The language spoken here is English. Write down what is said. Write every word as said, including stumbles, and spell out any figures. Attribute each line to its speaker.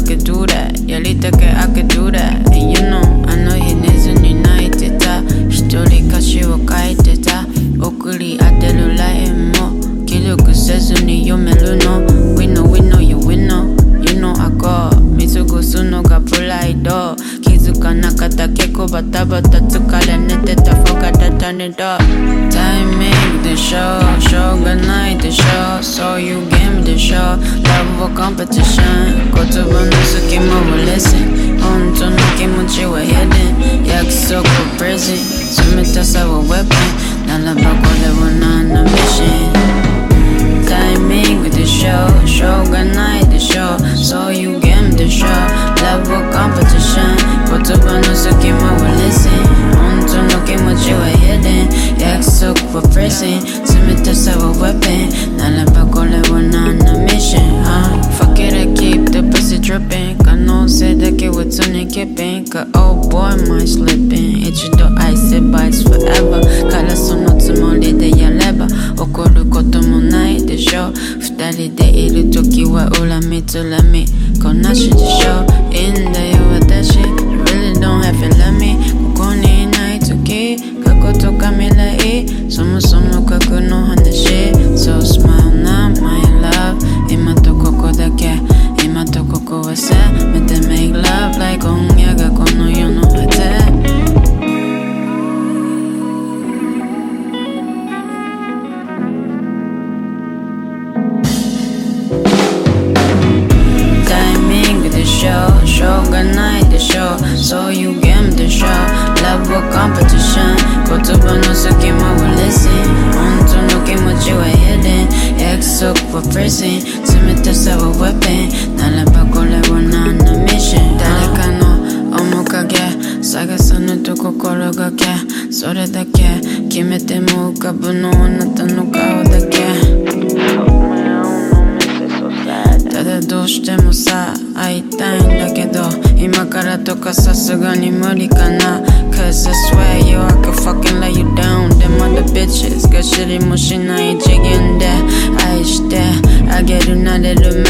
Speaker 1: could do that やりたけ I could do that And you know あの日寝ずに泣いてた一人歌詞を書いてた送り当てる ライン も記録せずに読めるの We know we know you we know You know I go 見過ごすのがプライド気づかなかった結構バタバタ疲れ寝てた Forgot that turn it up タイミングでしょしょうがないでしょ So you game でしょ Love or competition 言葉の隙間を listen 本当の気持ちは hidden 約束を present 冷たさは weapon ならばこれは何のミッションタイミングでしょしょうがないでしょ So you game でしょ Love or competition 言葉の隙間を listen 本当の気持ちは hidden 約束は present 冷たさは weapon ならばこれは何のミッション、huh? Fuck it I keep the pussy dripping 可能性だけは常に keeping か Oh boy my slipping 一度愛せば it's forever からそのつもりでやれば起こることもないでしょ二人でいるときは恨みつらみこなしでしょいいんだよ私 You really don't have to let me ここにいないとき過去とか未来そもそも過去の話 So smile now my love 今とここだけ今とここはせめて make love like 今夜がこの世の果てしょうがないでしょ So you game でしょ Love or competition 言葉の隙間を listen 本当の気持ちは hidden 約束は present 冷たさは weapon ならばこれは何のミッション誰かの面影探さぬと心がけそれだけ決めても浮かぶのあなたの顔だけただどうしてもさ会いたいんだけど今からとかさすがに無理かな Cause I swear yo I could fucking lay you down Them other bitches が知りもしない次元で愛してあげるなれる